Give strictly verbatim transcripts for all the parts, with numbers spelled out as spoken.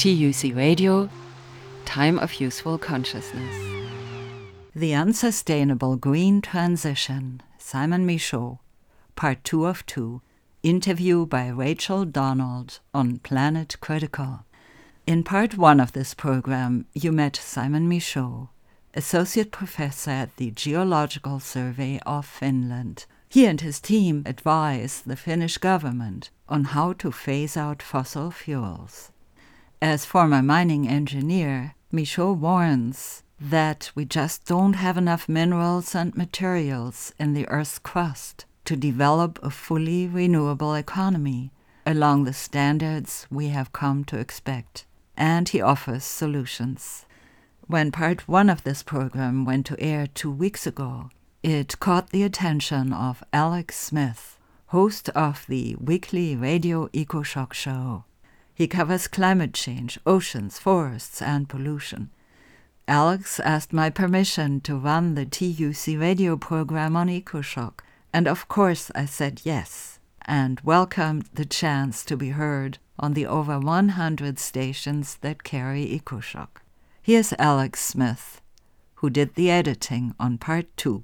T U C Radio, Time of Useful Consciousness. The Unsustainable Green Transition, Simon Michaud, Part two of two, interview by Rachel Donald on Planet Critical. In Part one of this program, you met Simon Michaud, Associate Professor at the Geological Survey of Finland. He and his team advise the Finnish government on how to phase out fossil fuels. As former mining engineer, Michaud warns that we just don't have enough minerals and materials in the Earth's crust to develop a fully renewable economy along the standards we have come to expect. And he offers solutions. When part one of this program went to air two weeks ago, it caught the attention of Alex Smith, host of the weekly Radio EcoShock show. He covers climate change, oceans, forests, and pollution. Alex asked my permission to run the T U C radio program on EcoShock, and of course I said yes, and welcomed the chance to be heard on the over one hundred stations that carry EcoShock. Here's Alex Smith, who did the editing on part two.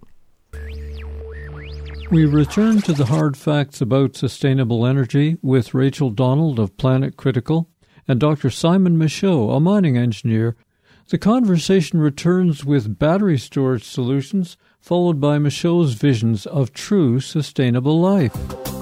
We return to the hard facts about sustainable energy with Rachel Donald of Planet Critical and Doctor Simon Michaud, a mining engineer. The conversation returns with battery storage solutions, followed by Michaud's visions of true sustainable life.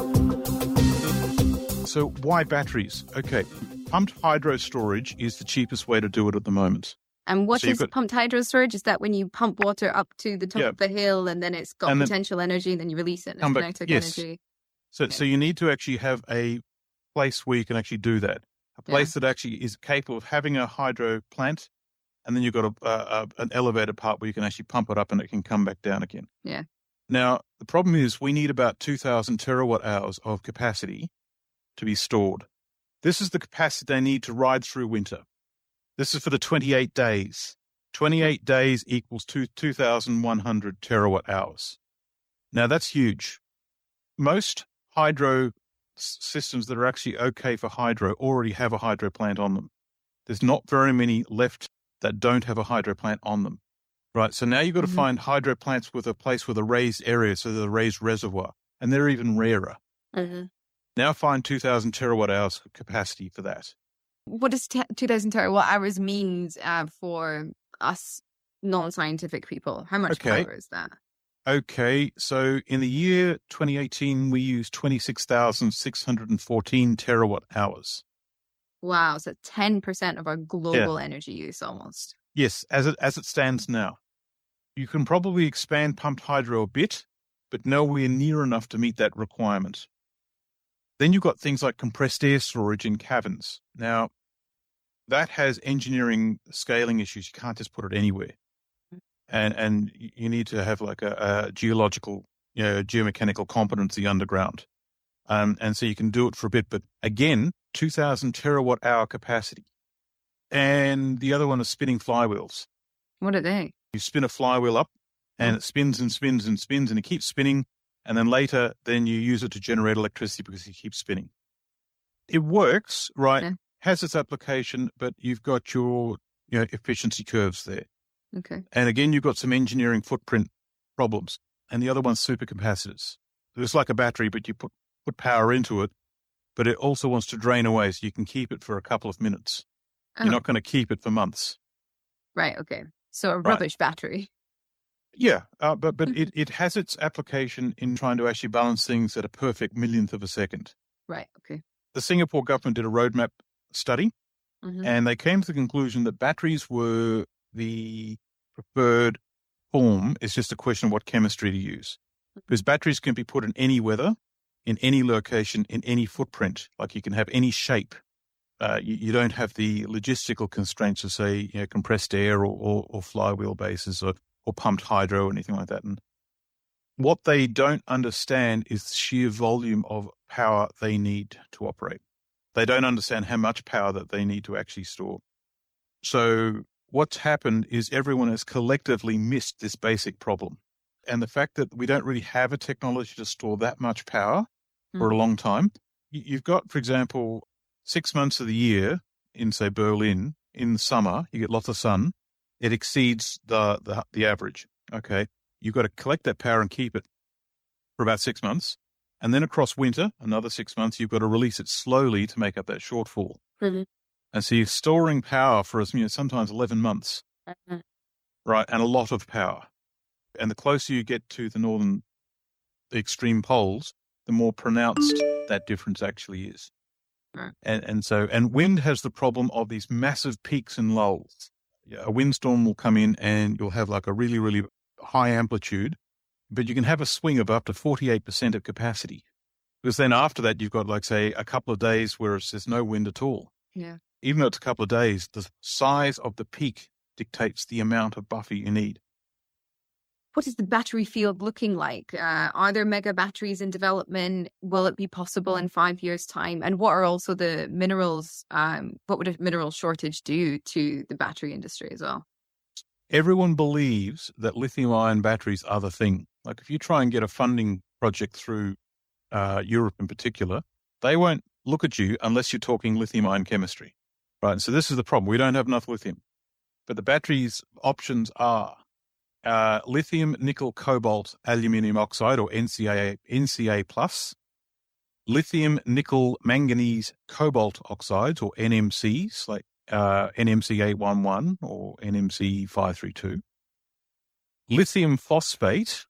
So why batteries? Okay, pumped hydro storage is the cheapest way to do it at the moment. And what so is got, pumped hydro storage? Is that when you pump water up to the top yeah. of the hill and then it's got and potential then, energy and then you release it and it's kinetic yes. energy? So, okay. so you need to actually have a place where you can actually do that. A place yeah. that actually is capable of having a hydro plant, and then you've got a, a, an elevated part where you can actually pump it up and it can come back down again. Yeah. Now, the problem is we need about two thousand terawatt hours of capacity to be stored. This is the capacity they need to ride through winter. This is for the twenty-eight days. twenty-eight days equals two, two thousand one hundred terawatt hours. Now, that's huge. Most hydro s- systems that are actually okay for hydro already have a hydro plant on them. There's not very many left that don't have a hydro plant on them. Right, so now you've got to mm-hmm. find hydro plants with a place with a raised area, so there's a raised reservoir, and they're even rarer. Mm-hmm. Now find two thousand terawatt hours capacity for that. What does t- two thousand terawatt hours means uh, for us non-scientific people? How much okay. power is that? Okay, so in the year twenty eighteen, we used twenty-six thousand six hundred fourteen terawatt hours. Wow, so ten percent of our global yeah. energy use almost. Yes, as it as it stands now. You can probably expand pumped hydro a bit, but nowhere near enough to meet that requirement. Then you've got things like compressed air storage in caverns. Now, that has engineering scaling issues. You can't just put it anywhere. And and you need to have like a, a geological, you know, geomechanical competency underground. Um, and so you can do it for a bit. But again, two thousand terawatt hour capacity. And the other one is spinning flywheels. What are they? You spin a flywheel up and it spins and spins and spins and it keeps spinning. And then later, then you use it to generate electricity because it keeps spinning. It works, right? Yeah. Has its application, but you've got your you know, efficiency curves there. Okay. And again, you've got some engineering footprint problems. And the other one's supercapacitors. So it's like a battery, but you put, put power into it, but it also wants to drain away so you can keep it for a couple of minutes. Oh. You're not going to keep it for months. Right, okay. So a rubbish right. battery. Yeah, uh, but but it, it has its application in trying to actually balance things at a perfect millionth of a second. Right, okay. The Singapore government did a roadmap study, mm-hmm. and they came to the conclusion that batteries were the preferred form. It's just a question of what chemistry to use. Because batteries can be put in any weather, in any location, in any footprint. Like you can have any shape. Uh, you, you don't have the logistical constraints of, say, you know, compressed air or, or, or flywheel bases or or pumped hydro or anything like that. And what they don't understand is the sheer volume of power they need to operate. They don't understand how much power that they need to actually store. So what's happened is everyone has collectively missed this basic problem. And the fact that we don't really have a technology to store that much power mm. for a long time. You've got, for example, six months of the year in, say, Berlin in the summer, you get lots of sun, it exceeds the, the, the average. Okay. You've got to collect that power and keep it for about six months. And then across winter, another six months, you've got to release it slowly to make up that shortfall. Mm-hmm. And so you're storing power for, you know, sometimes eleven months, mm-hmm. right? And a lot of power. And the closer you get to the northern, the extreme poles, the more pronounced that difference actually is. Right. And, and so, and wind has the problem of these massive peaks and lulls. Yeah, a windstorm will come in and you'll have like a really, really high amplitude, but you can have a swing of up to forty-eight percent of capacity. Because then after that, you've got like, say, a couple of days where it's, there's no wind at all. Yeah. Even though it's a couple of days, the size of the peak dictates the amount of buffer you need. What is the battery field looking like? Uh, are there mega batteries in development? Will it be possible in five years' time? And what are also the minerals? Um, what would a mineral shortage do to the battery industry as well? Everyone believes that lithium-ion batteries are the thing. Like if you try and get a funding project through uh, Europe in particular, they won't look at you unless you're talking lithium-ion chemistry, right? And so this is the problem. We don't have enough lithium. But the batteries options are uh, lithium, nickel, cobalt, aluminium oxide, or N C A, N C A plus, lithium, nickel, manganese, cobalt oxides, or N M Cs, like uh, N M C eight eleven or N M C five thirty-two, lithium phosphate,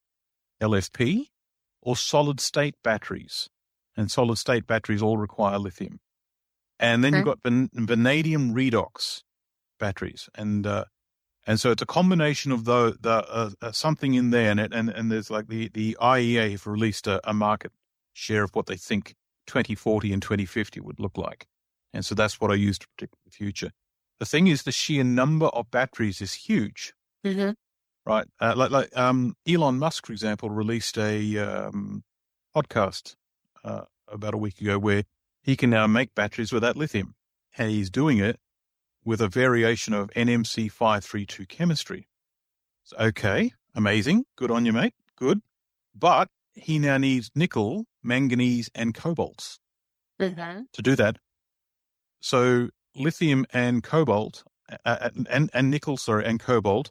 L F P, or solid-state batteries. And solid-state batteries all require lithium. And then okay. you've got van- vanadium redox batteries. And uh, and so it's a combination of the, the uh, uh, something in there. And, it, and and there's like the, the I E A have released a, a market share of what they think twenty forty and twenty fifty would look like. And so that's what I use to predict the future. The thing is the sheer number of batteries is huge. Mm-hmm. Right. Uh, like like um, Elon Musk, for example, released a um, podcast uh, about a week ago where he can now make batteries without lithium. And he's doing it with a variation of N M C five thirty-two chemistry. So, okay, amazing. Good on you, mate. Good. But he now needs nickel, manganese, and cobalt mm-hmm. to do that. So lithium and cobalt, uh, and, and nickel, sorry, and cobalt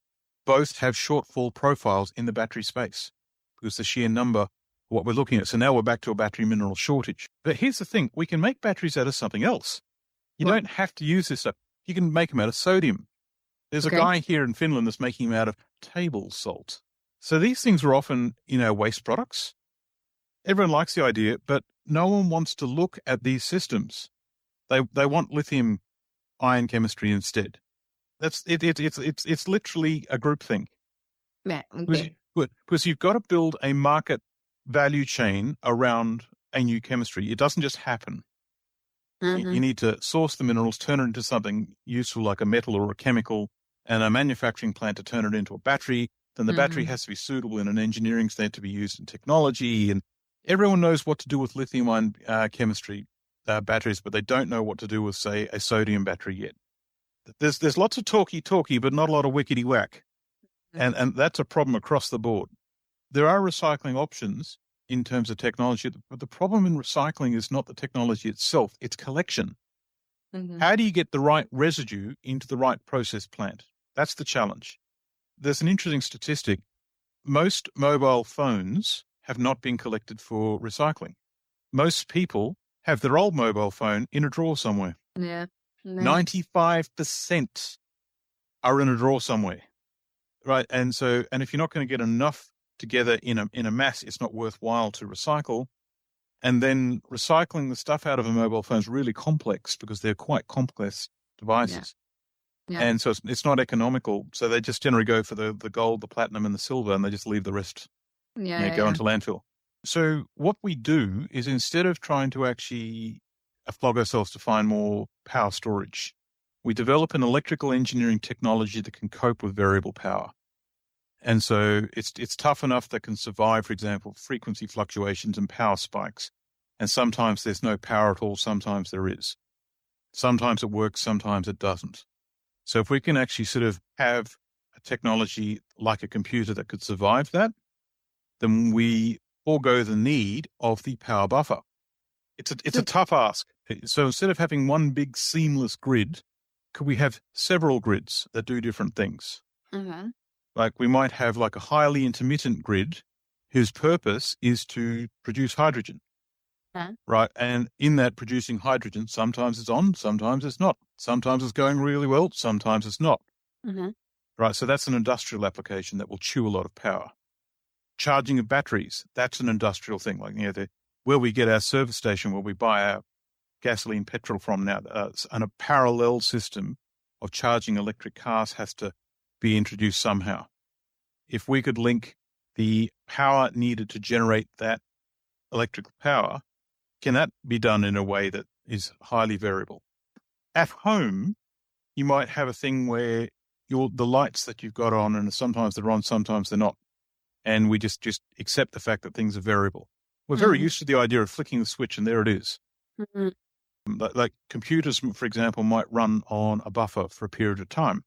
both have shortfall profiles in the battery space because the sheer number of what we're looking at. So now we're back to a battery mineral shortage. But here's the thing. We can make batteries out of something else. You what? don't have to use this stuff. You can make them out of sodium. There's okay. a guy here in Finland that's making them out of table salt. So these things are often, you know, waste products. Everyone likes the idea, but no one wants to look at these systems. They they want lithium ion chemistry instead. That's it. it it's it's it's literally a group thing. Yeah, okay. because, because you've got to build a market value chain around a new chemistry. It doesn't just happen. Mm-hmm. You, you need to source the minerals, turn it into something useful like a metal or a chemical, and a manufacturing plant to turn it into a battery. Then the mm-hmm. battery has to be suitable in an engineering state to be used in technology. And everyone knows what to do with lithium-ion uh, chemistry uh, batteries, but they don't know what to do with, say, a sodium battery yet. There's there's lots of talky talky, but not a lot of wickety whack, and and that's a problem across the board. There are recycling options in terms of technology, but the problem in recycling is not the technology itself; it's collection. Mm-hmm. How do you get the right residue into the right process plant? That's the challenge. There's an interesting statistic: most mobile phones have not been collected for recycling. Most people have their old mobile phone in a drawer somewhere. Yeah. No. ninety-five percent are in a drawer somewhere, right? And so, and if you're not going to get enough together in a in a mass, it's not worthwhile to recycle. And then recycling the stuff out of a mobile phone is really complex because they're quite complex devices. Yeah. Yeah. And so it's, it's not economical. So they just generally go for the, the gold, the platinum, and the silver, and they just leave the rest yeah, you know, yeah, go yeah. into landfill. So what we do is instead of trying to actually flog ourselves to find more power storage, we develop an electrical engineering technology that can cope with variable power. And so it's it's tough enough that can survive, for example, frequency fluctuations and power spikes. And sometimes there's no power at all, sometimes there is. Sometimes it works, sometimes it doesn't. So if we can actually sort of have a technology like a computer that could survive that, then we forego the need of the power buffer. It's a it's a tough ask. So instead of having one big seamless grid, could we have several grids that do different things? Mm-hmm. Like we might have like a highly intermittent grid whose purpose is to produce hydrogen. Okay. Right. And in that producing hydrogen, sometimes it's on, sometimes it's not. Sometimes it's going really well, sometimes it's not. Mm-hmm. Right. So that's an industrial application that will chew a lot of power. Charging of batteries, that's an industrial thing. Like, you know, the, where we get our service station, where we buy our gasoline, petrol from now, uh, and a parallel system of charging electric cars has to be introduced somehow. If we could link the power needed to generate that electrical power, can that be done in a way that is highly variable? At home, you might have a thing where your the lights that you've got on, and sometimes they're on, sometimes they're not. And we just, just accept the fact that things are variable. We're very mm-hmm. used to the idea of flicking the switch and there it is. Mm-hmm. Like, like computers, for example, might run on a buffer for a period of time.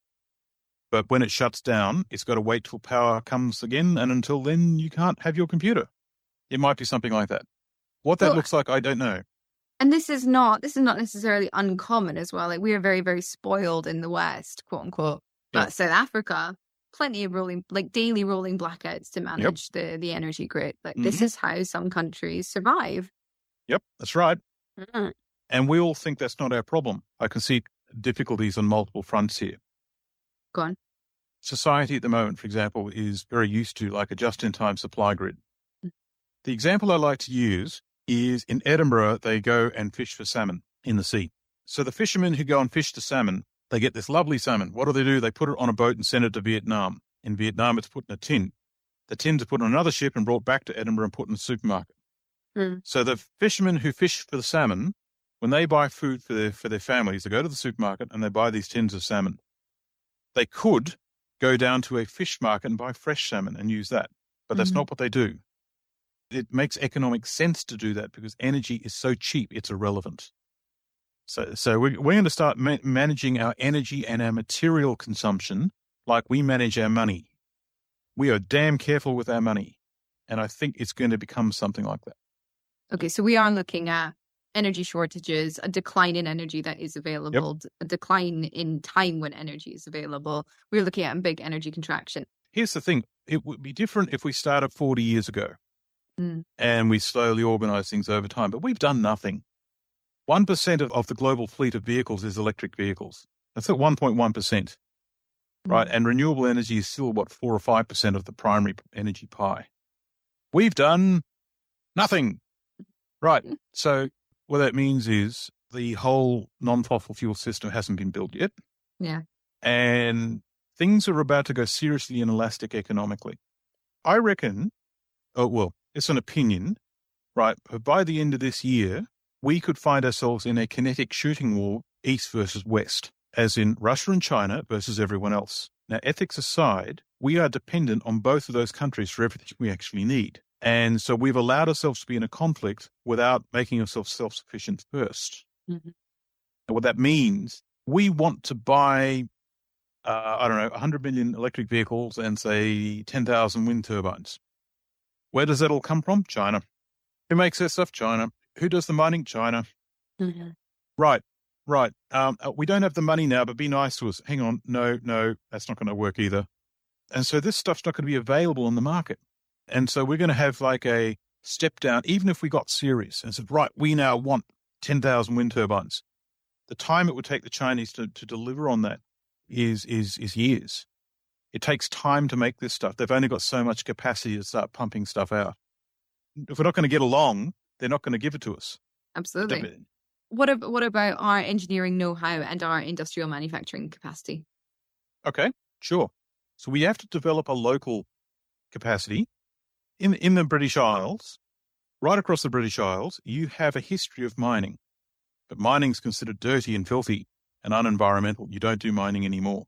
But when it shuts down, it's got to wait till power comes again. And until then, you can't have your computer. It might be something like that. What that well, looks like, I don't know. And this is not, this is not necessarily uncommon as well. Like we are very, very spoiled in the West, quote unquote. But yeah. South Africa, plenty of rolling, like daily rolling blackouts to manage yep. the, the energy grid. Like mm-hmm. this is how some countries survive. Yep, that's right. Mm-hmm. And we all think that's not our problem. I can see difficulties on multiple fronts here. Go on. Society at the moment, for example, is very used to like a just-in-time supply grid. Mm-hmm. The example I like to use is in Edinburgh, they go and fish for salmon in the sea. So the fishermen who go and fish the salmon, they get this lovely salmon. What do they do? They put it on a boat and send it to Vietnam. In Vietnam, it's put in a tin. The tins are put on another ship and brought back to Edinburgh and put in the supermarket. Mm. So the fishermen who fish for the salmon, when they buy food for their, for their families, they go to the supermarket and they buy these tins of salmon. They could go down to a fish market and buy fresh salmon and use that, but that's mm-hmm. not what they do. It makes economic sense to do that because energy is so cheap, it's irrelevant. So, so we're, we're going to start ma- managing our energy and our material consumption like we manage our money. We are damn careful with our money. And I think it's going to become something like that. Okay, so we are looking at energy shortages, a decline in energy that is available, yep. a decline in time when energy is available. We're looking at a big energy contraction. Here's the thing. It would be different if we started forty years ago mm. and we slowly organize things over time. But we've done nothing. one percent of, of the global fleet of vehicles is electric vehicles. That's at one point one percent, mm. right? And renewable energy is still, what, four or five percent of the primary energy pie. We've done nothing, right? So what that means is the whole non-fossil fuel system hasn't been built yet. Yeah. And things are about to go seriously inelastic economically. I reckon, oh, well, it's an opinion, right? But by the end of this year, we could find ourselves in a kinetic shooting war, East versus West, as in Russia and China versus everyone else. Now, ethics aside, we are dependent on both of those countries for everything we actually need. And so we've allowed ourselves to be in a conflict without making ourselves self-sufficient first. Mm-hmm. And what that means, we want to buy, uh, I don't know, one hundred million electric vehicles and say ten thousand wind turbines. Where does that all come from? China. Who makes that stuff? China. Who does the mining? China. Mm-hmm. Right, right. Um, we don't have the money now, but be nice to us. Hang on. No, no, that's not going to work either. And so this stuff's not going to be available on the market. And so we're going to have like a step down, even if we got serious and said, right, we now want ten thousand wind turbines. The time it would take the Chinese to, to deliver on that is, is, is years. It takes time to make this stuff. They've only got so much capacity to start pumping stuff out. If we're not going to get along, they're not going to give it to us. Absolutely. What, ab- what about our engineering know-how and our industrial manufacturing capacity? Okay, sure. So we have to develop a local capacity. In in the British Isles, right across the British Isles, you have a history of mining. But mining is considered dirty and filthy and unenvironmental. You don't do mining anymore.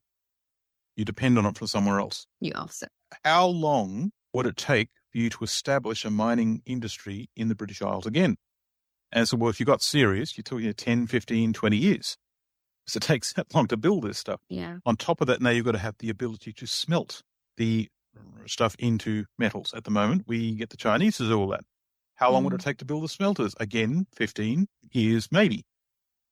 You depend on it from somewhere else. You offset. How long would it take for you to establish a mining industry in the British Isles again? And so, well, if you got serious, you're talking ten, fifteen, twenty years. So it takes that long to build this stuff. Yeah. On top of that, now you've got to have the ability to smelt the stuff into metals. At the moment, we get the Chinese to do all that. How long mm. would it take to build the smelters? Again, fifteen years, maybe.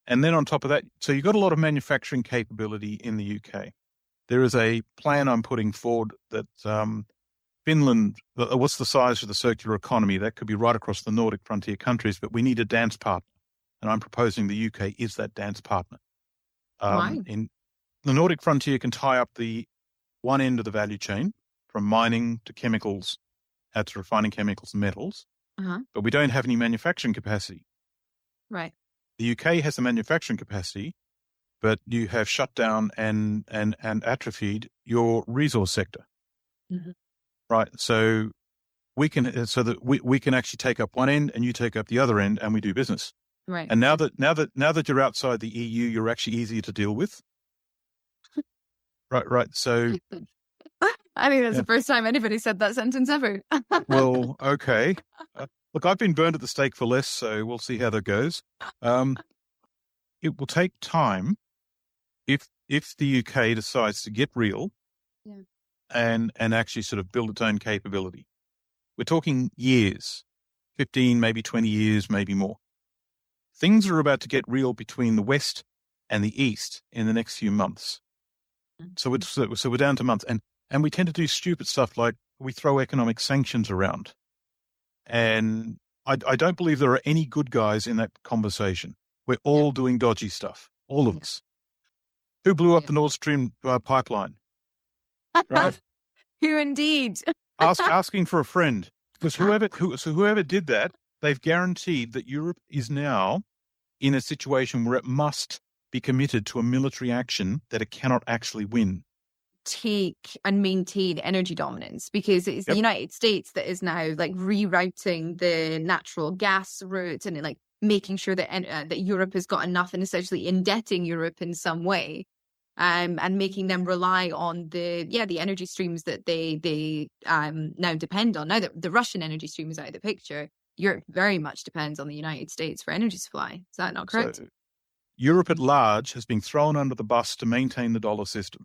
And then on top of that, so you've got a lot of manufacturing capability in the U K. There is a plan I'm putting forward that um, Finland, what's the size of the circular economy? That could be right across the Nordic frontier countries, but we need a dance partner. And I'm proposing the U K is that dance partner. Um, Why? In the Nordic frontier can tie up the one end of the value chain from mining to chemicals, uh, to refining chemicals and metals, Uh-huh. but we don't have any manufacturing capacity. Right. The U K has the manufacturing capacity, but you have shut down and, and, and atrophied your resource sector. Mhm. Right. So we can, so that we, we can actually take up one end and you take up the other end and we do business. Right. And now that, now that, now that you're outside the E U, you're actually easier to deal with. Right. Right. So, I think that's yeah. the first time anybody said that sentence ever. Well, okay. Uh, look, I've been burned at the stake for less, so we'll see how that goes. Um, it will take time if, if the U K decides to get real. Yeah. and and actually sort of build its own capability. We're talking years, fifteen, maybe twenty years, maybe more. Things are about to get real between the West and the East in the next few months. So it's, so, so we're down to months. And, and we tend to do stupid stuff like we throw economic sanctions around. And I, I don't believe there are any good guys in that conversation. We're all yeah. doing dodgy stuff, all of yeah. us. Who blew up yeah. the Nord Stream uh, pipeline? Right? Who indeed? Ask, asking for a friend. Because whoever, who, so whoever did that, they've guaranteed that Europe is now in a situation where it must be committed to a military action that it cannot actually win. Take and maintain energy dominance, because it's yep. the United States that is now like rerouting the natural gas route and like making sure that uh, that Europe has got enough and essentially indebting Europe in some way. Um, and making them rely on the yeah the energy streams that they they um, now depend on. Now that the Russian energy stream is out of the picture, Europe very much depends on the United States for energy supply. Is that not correct? So, Europe at large has been thrown under the bus to maintain the dollar system.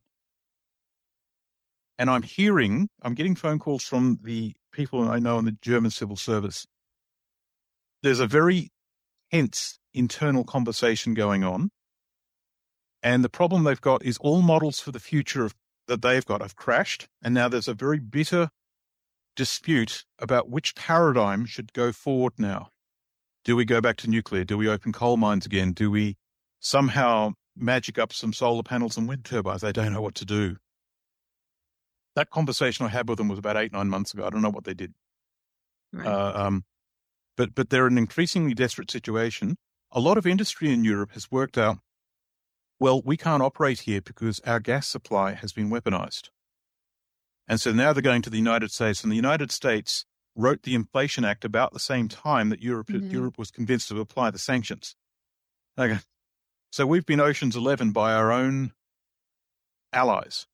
And I'm hearing, I'm getting phone calls from the people I know in the German civil service. There's a very tense internal conversation going on. And the problem they've got is all models for the future of, that they've got have crashed. And now there's a very bitter dispute about which paradigm should go forward now. Do we go back to nuclear? Do we open coal mines again? Do we somehow magic up some solar panels and wind turbines? They don't know what to do. That conversation I had with them was about eight, nine months ago. I don't know what they did. Right. Uh, um, but, but they're in an increasingly desperate situation. A lot of industry in Europe has worked out, well, we can't operate here because our gas supply has been weaponized. And so now they're going to the United States, and the United States wrote the Inflation Act about the same time that Europe, mm-hmm. Europe was convinced to apply the sanctions. Okay. So we've been Ocean's Eleven by our own allies.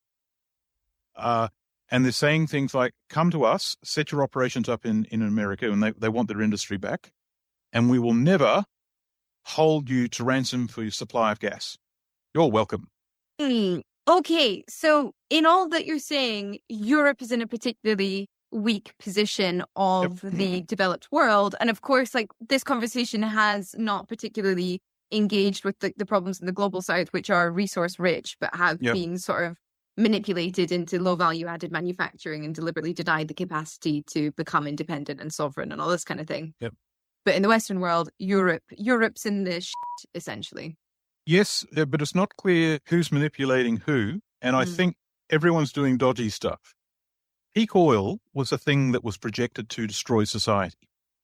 Uh, and they're saying things like, come to us, set your operations up in, in America, and they, they want their industry back, and we will never hold you to ransom for your supply of gas. You're welcome. Mm, okay, so in all that you're saying, Europe is in a particularly weak position of yep. the developed world. And of course, like this conversation has not particularly engaged with the, the problems in the global south, which are resource rich, but have yep. been sort of manipulated into low value added manufacturing and deliberately denied the capacity to become independent and sovereign and all this kind of thing. Yep. But in the Western world, Europe, Europe's in the shit, essentially. Yes, but it's not clear who's manipulating who. And I mm. think everyone's doing dodgy stuff. Peak oil was a thing that was projected to destroy society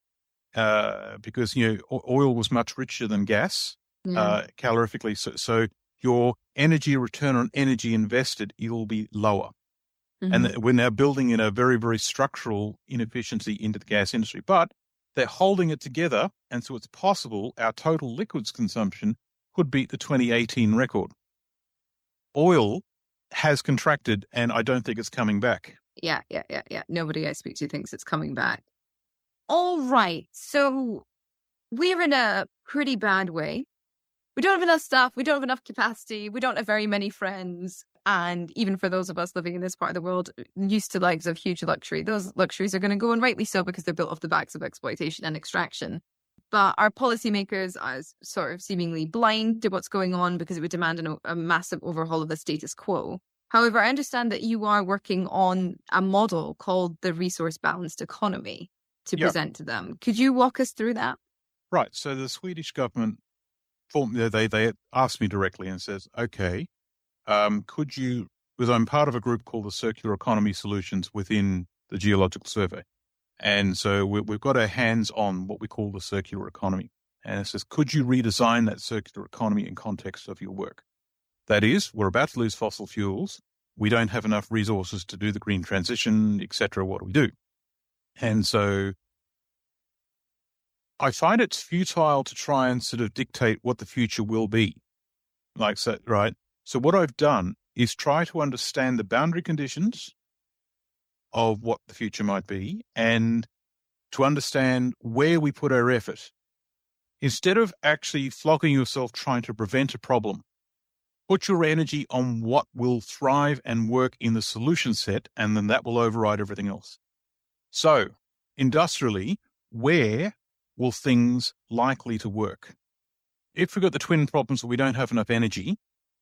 uh, because, you know, oil was much richer than gas yeah. uh, calorifically. So, so your energy return on energy invested, it will be lower. Mm-hmm. And we're now building in a very, very structural inefficiency into the gas industry. But they're holding it together, and so it's possible our total liquids consumption could beat the twenty eighteen record. Oil has contracted, and I don't think it's coming back. Yeah, yeah, yeah, yeah. Nobody I speak to thinks it's coming back. All right, so we're in a pretty bad way. We don't have enough stuff. We don't have enough capacity. We don't have very many friends. And even for those of us living in this part of the world, used to lives of huge luxury, those luxuries are going to go, and rightly so, because they're built off the backs of exploitation and extraction. but our policymakers are sort of seemingly blind to what's going on because it would demand an, a massive overhaul of the status quo. However, I understand that you are working on a model called the resource balanced economy to Yeah. present to them. Could you walk us through that? Right. So the Swedish government, formed, they they asked me directly and says, okay, um, could you, because I'm part of a group called the Circular Economy Solutions within the Geological Survey. And so we, we've got our hands on what we call the circular economy. And it says, could you redesign that circular economy in context of your work? That is, we're about to lose fossil fuels. We don't have enough resources to do the green transition, et cetera. What do we do? And so I find it's futile to try and sort of dictate what the future will be. Like, so, right? So what I've done is try to understand the boundary conditions of what the future might be and to understand where we put our effort. Instead of actually flogging yourself trying to prevent a problem, put your energy on what will thrive and work in the solution set, and then that will override everything else. So, industrially, where will things likely to work? If we've got the twin problems that we don't have enough energy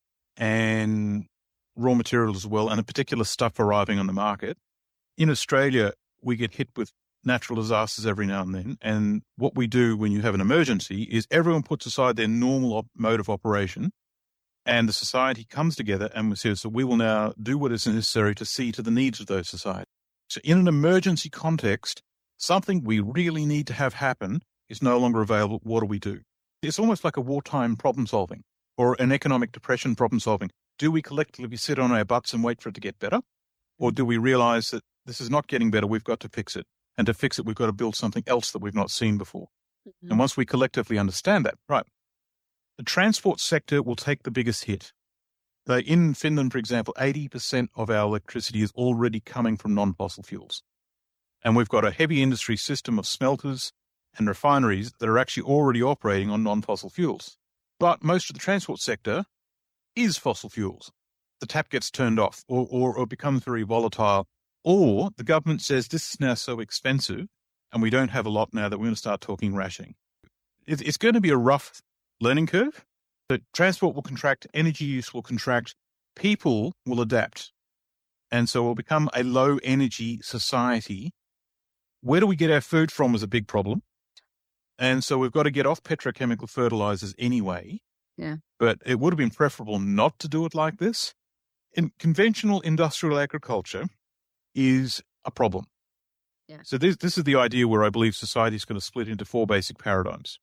and raw materials as well, and in particular stuff arriving on the market, in Australia, we get hit with natural disasters every now and then. And what we do when you have an emergency is everyone puts aside their normal op- mode of operation, and the society comes together and we say, so we will now do what is necessary to see to the needs of those societies. So in an emergency context, something we really need to have happen is no longer available. What do we do? It's almost like a wartime problem solving or an economic depression problem solving. Do we collectively sit on our butts and wait for it to get better? Or do we realize that this is not getting better, we've got to fix it. And to fix it, we've got to build something else that we've not seen before. Mm-hmm. And once we collectively understand that, right, the transport sector will take the biggest hit. So in Finland, for example, eighty percent of our electricity is already coming from non-fossil fuels. And we've got a heavy industry system of smelters and refineries that are actually already operating on non-fossil fuels. But most of the transport sector is fossil fuels. The tap gets turned off or, or, or becomes very volatile. Or the government says this is now so expensive and we don't have a lot now that we're going to start talking rationing. It, it's going to be a rough learning curve. But transport will contract, energy use will contract, people will adapt. And so we'll become a low energy society. Where do we get our food from is a big problem. And so we've got to get off petrochemical fertilizers anyway. Yeah. But it would have been preferable not to do it like this. In conventional industrial agriculture is a problem. Yeah. So this this is the idea where I believe society is going to split into four basic paradigms.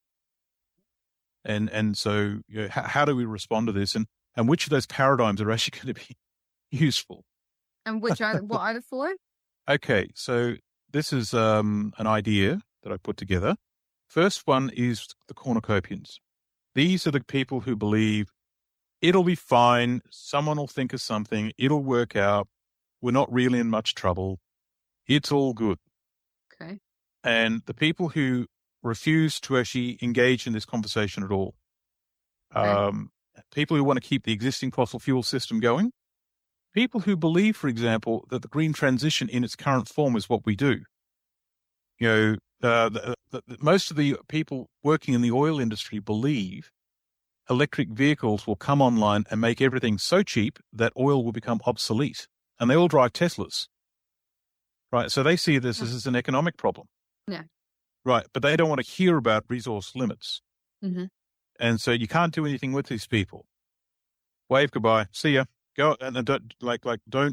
And and so you know, how, how do we respond to this? And, and which of those paradigms are actually going to be useful? And which are what are the four? Okay, so this is um, an idea that I put together. First one is the cornucopians. These are the people who believe it'll be fine, someone will think of something, it'll work out, we're not really in much trouble, it's all good. Okay. And the people who refuse to actually engage in this conversation at all, Okay. um, people who want to keep the existing fossil fuel system going, people who believe, for example, that the green transition in its current form is what we do. You know, uh, the, the, the, most of the people working in the oil industry believe electric vehicles will come online and make everything so cheap that oil will become obsolete. And they all drive Teslas. Right. So they see this as an economic problem. Yeah. Right. But they don't want to hear about resource limits. Mm-hmm. And so you can't do anything with these people. Wave goodbye. See ya. Go and don't like, like, don't,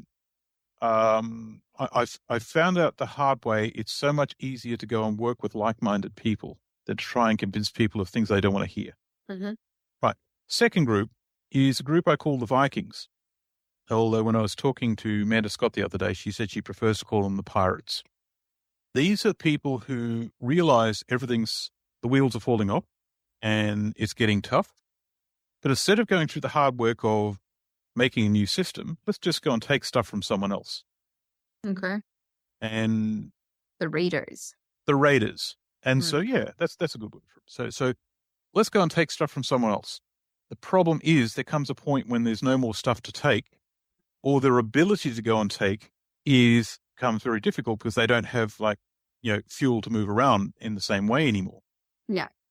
um, I, I've, I've found out the hard way. It's so much easier to go and work with like-minded people than to try and convince people of things they don't want to hear. Mm-hmm. Right. Second group is a group I call the Vikings. Although when I was talking to Amanda Scott the other day, she said she prefers to call them the pirates. These are people who realize everything's, the wheels are falling off and it's getting tough. But instead of going through the hard work of making a new system, let's just go and take stuff from someone else. Okay. And The raiders. the raiders. And Mm. so, yeah, that's that's a good word for it. So, so let's go and take stuff from someone else. The problem is there comes a point when there's no more stuff to take, or their ability to go and take is becomes very difficult because they don't have like, you know, fuel to move around in the same way anymore. Yeah.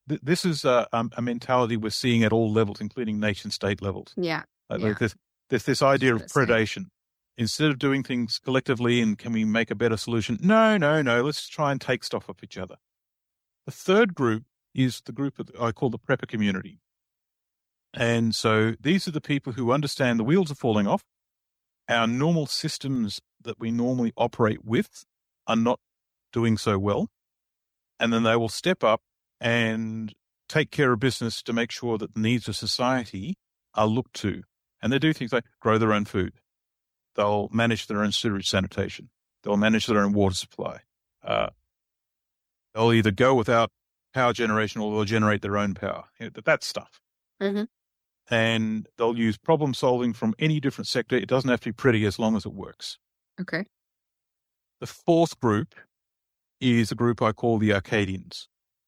th- this is a, um, a mentality we're seeing at all levels, including nation-state levels. Yeah. Uh, yeah. There's, there's this idea of predation. Instead of doing things collectively and can we make a better solution? No, no, no. Let's try and take stuff off each other. The third group is the group that I call the prepper community. And so these are the people who understand the wheels are falling off. Our normal systems that we normally operate with are not doing so well. And then they will step up and take care of business to make sure that the needs of society are looked to. And they do things like grow their own food. They'll manage their own sewage sanitation. They'll manage their own water supply. Uh, they'll either go without power generation or they'll generate their own power. You know, that stuff. Mm-hmm. And they'll use problem solving from any different sector. It doesn't have to be pretty as long as it works. Okay. The fourth group is a group I call the Arcadians.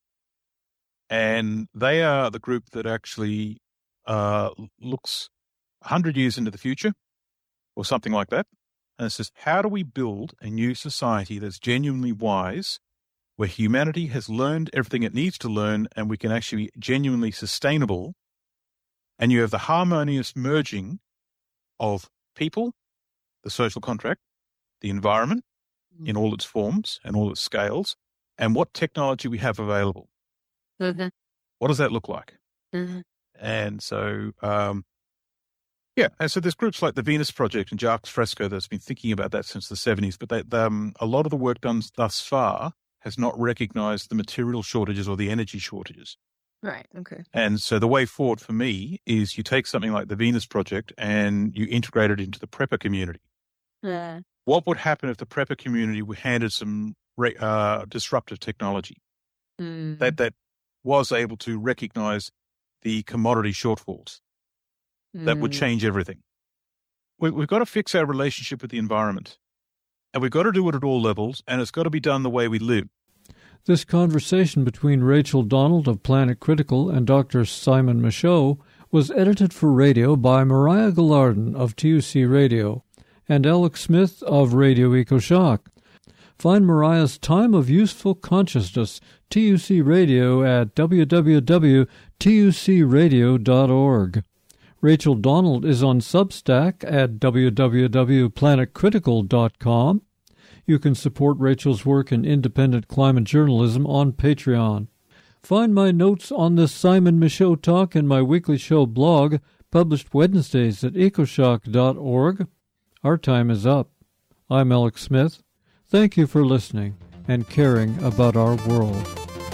And they are the group that actually uh, looks one hundred years into the future or something like that. And it says, how do we build a new society that's genuinely wise, where humanity has learned everything it needs to learn and we can actually be genuinely sustainable? And you have the harmonious merging of people, the social contract, the environment mm-hmm. in all its forms and all its scales, and what technology we have available. Mm-hmm. What does that look like? Mm-hmm. And so, um, yeah, and so there's groups like the Venus Project and Jacques Fresco that's been thinking about that since the seventies, but they, um, a lot of the work done thus far has not recognized the material shortages or the energy shortages. Right, okay. And so the way forward for me is you take something like the Venus Project and you integrate it into the prepper community. Yeah. What would happen if the prepper community were handed some uh, disruptive technology mm. that, that was able to recognize the commodity shortfalls? Mm. That would change everything. We, we've got to fix our relationship with the environment. And we've got to do it at all levels, and it's got to be done the way we live. This conversation between Rachel Donald of Planet Critical and Doctor Simon Michaud was edited for radio by Mariah Gillardin of T U C Radio and Alex Smith of Radio EcoShock. Find Mariah's Time of Useful Consciousness, T U C Radio, at w w w dot t u c radio dot org. Rachel Donald is on Substack at w w w dot planet critical dot com. You can support Rachel's work in independent climate journalism on Patreon. Find my notes on this Simon Michaud talk in my weekly show blog, published Wednesdays at ecoshock dot org. Our time is up. I'm Alex Smith. Thank you for listening and caring about our world.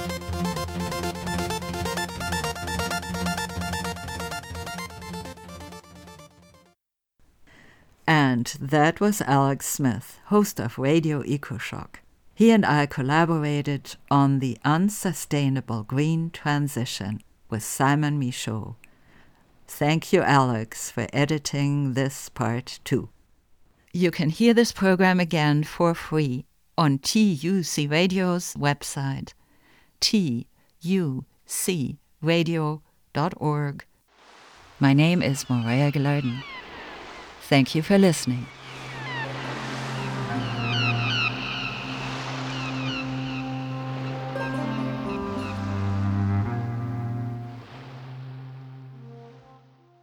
And that was Alex Smith, host of Radio EcoShock. He and I collaborated on the unsustainable green transition with Simon Michaud. Thank you, Alex, for editing this part too. You can hear this program again for free on T U C Radio's website, t u c radio dot org. My name is Mariah Gillardin. Thank you for listening.